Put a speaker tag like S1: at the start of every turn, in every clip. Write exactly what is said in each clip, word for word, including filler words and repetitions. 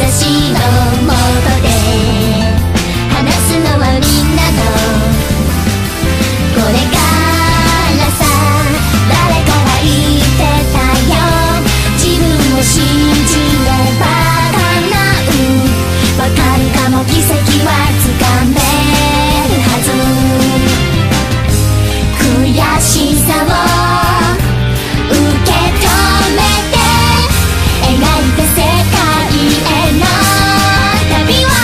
S1: 私のもとで話すのはみんなのこれからさ。誰かが言ってたよ、自分を信じれば叶う。わかるかも、奇跡はつかめるはず。悔しさを受け止めて描いた世界への旅は、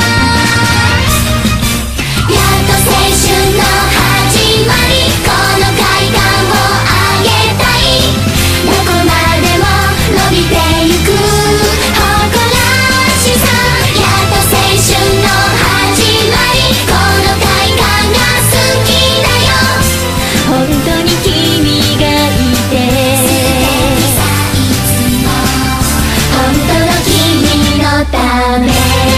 S1: やっと青春の始まり。この快感をあげたい。どこまでも伸びてゆく誇らしさ。やっと青春の始まり。この快感が好きだよ。本当に君がいて、本当の君のため。